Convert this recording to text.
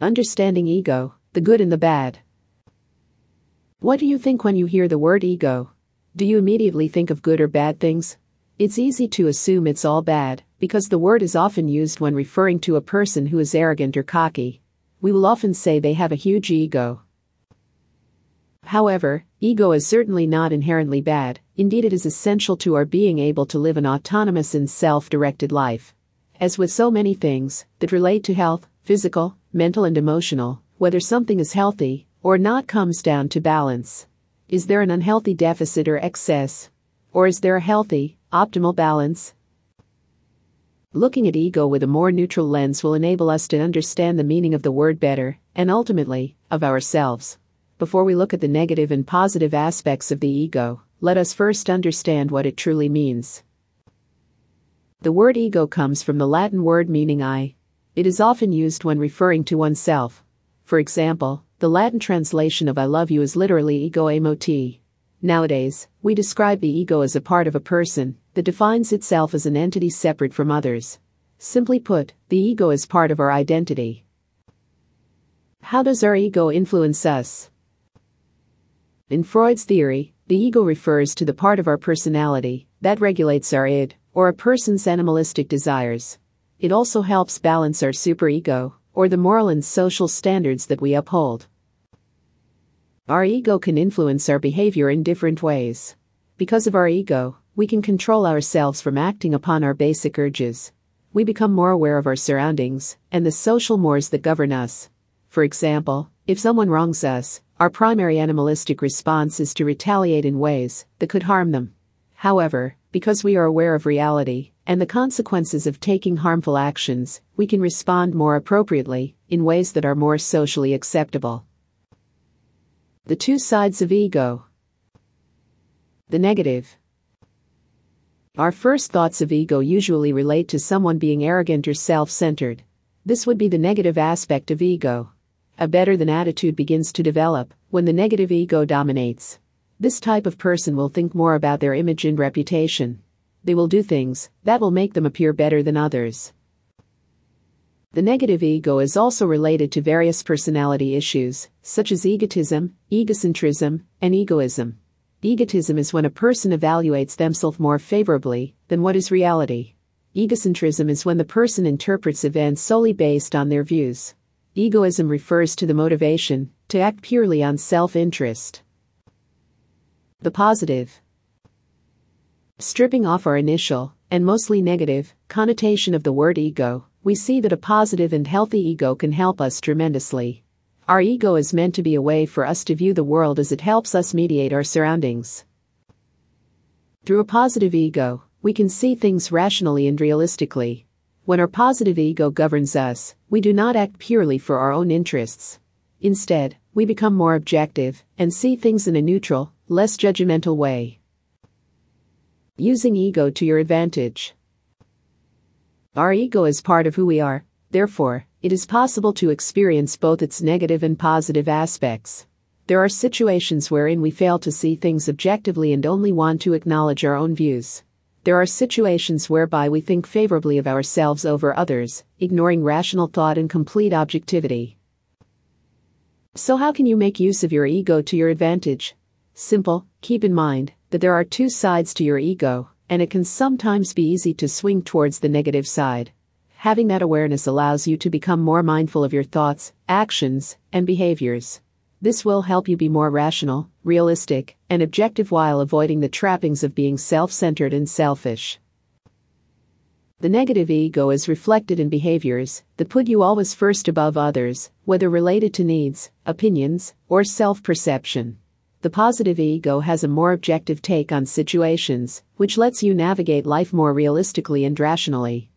Understanding ego, the good and the bad. What do you think when you hear the word ego? Do you immediately think of good or bad things? It's easy to assume it's all bad, because the word is often used when referring to a person who is arrogant or cocky. We will often say they have a huge ego. However, ego is certainly not inherently bad. Indeed, it is essential to our being able to live an autonomous and self-directed life. As with so many things that relate to health, physical, mental and emotional, whether something is healthy or not comes down to balance. Is there an unhealthy deficit or excess? Or is there a healthy, optimal balance? Looking at ego with a more neutral lens will enable us to understand the meaning of the word better, and ultimately, of ourselves. Before we look at the negative and positive aspects of the ego, let us first understand what it truly means. The word ego comes from the Latin word meaning I. It is often used when referring to oneself. For example, the Latin translation of I love you is literally ego amo te. Nowadays, we describe the ego as a part of a person that defines itself as an entity separate from others. Simply put, the ego is part of our identity. How does our ego influence us? In Freud's theory, the ego refers to the part of our personality that regulates our id, or a person's animalistic desires. It also helps balance our superego, or the moral and social standards that we uphold. Our ego can influence our behavior in different ways. Because of our ego, we can control ourselves from acting upon our basic urges. We become more aware of our surroundings and the social mores that govern us. For example, if someone wrongs us, our primary animalistic response is to retaliate in ways that could harm them. However, because we are aware of reality and the consequences of taking harmful actions, we can respond more appropriately in ways that are more socially acceptable. The two sides of ego. The negative. Our first thoughts of ego usually relate to someone being arrogant or self-centered. This would be the negative aspect of ego. A better-than attitude begins to develop when the negative ego dominates. This type of person will think more about their image and reputation. They will do things that will make them appear better than others. The negative ego is also related to various personality issues, such as egotism, egocentrism, and egoism. Egotism is when a person evaluates themselves more favorably than what is reality. Egocentrism is when the person interprets events solely based on their views. Egoism refers to the motivation to act purely on self-interest. The positive. Stripping off our initial, and mostly negative, connotation of the word ego, we see that a positive and healthy ego can help us tremendously. Our ego is meant to be a way for us to view the world as it helps us mediate our surroundings. Through a positive ego, we can see things rationally and realistically. When our positive ego governs us, we do not act purely for our own interests. Instead, we become more objective and see things in a neutral, less judgmental way. Using ego to your advantage. Our ego is part of who we are, therefore, it is possible to experience both its negative and positive aspects. There are situations wherein we fail to see things objectively and only want to acknowledge our own views. There are situations whereby we think favorably of ourselves over others, ignoring rational thought and complete objectivity. So how can you make use of your ego to your advantage? Simple, keep in mind that there are two sides to your ego, and it can sometimes be easy to swing towards the negative side. Having that awareness allows you to become more mindful of your thoughts, actions, and behaviors. This will help you be more rational, realistic, and objective while avoiding the trappings of being self-centered and selfish. The negative ego is reflected in behaviors that put you always first above others, whether related to needs, opinions, or self-perception. The positive ego has a more objective take on situations, which lets you navigate life more realistically and rationally.